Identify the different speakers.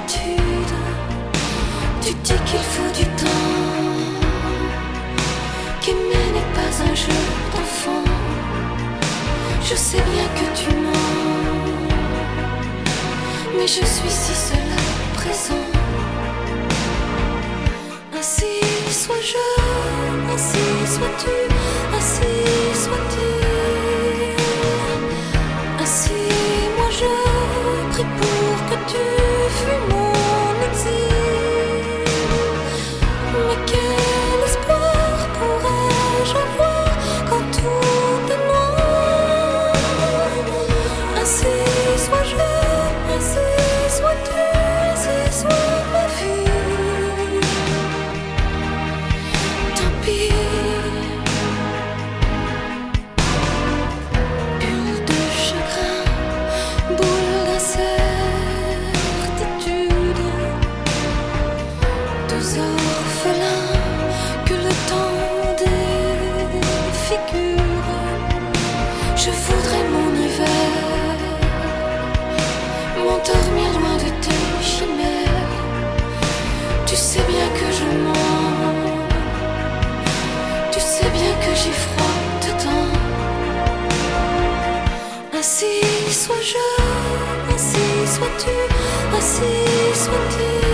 Speaker 1: solitude. Tu dis qu'il faut du temps, qu'aimer n'est pas un jeu d'enfant. Je sais bien que tu mens, mais je suis si seule à présent. Ainsi sois-je, ainsi sois-tu, ainsi sois-tu. Ainsi moi je prie pour que tu fuis mon exil. Mais quel espoir pourrais-je avoir quand tout est noir? Ainsi sois-je, ainsi sois-tu, ainsi soit ma vie. Tant pis. Bulle de chagrin, boule d'incertitude. Deux orphelins que le temps défigure. Je voudrais mon hiver, m'endormir loin de tes chimères. Tu sais bien que je mens, tu sais bien que j'ai froid dedans. Ainsi sois-je, ainsi sois-tu, ainsi sois-tu.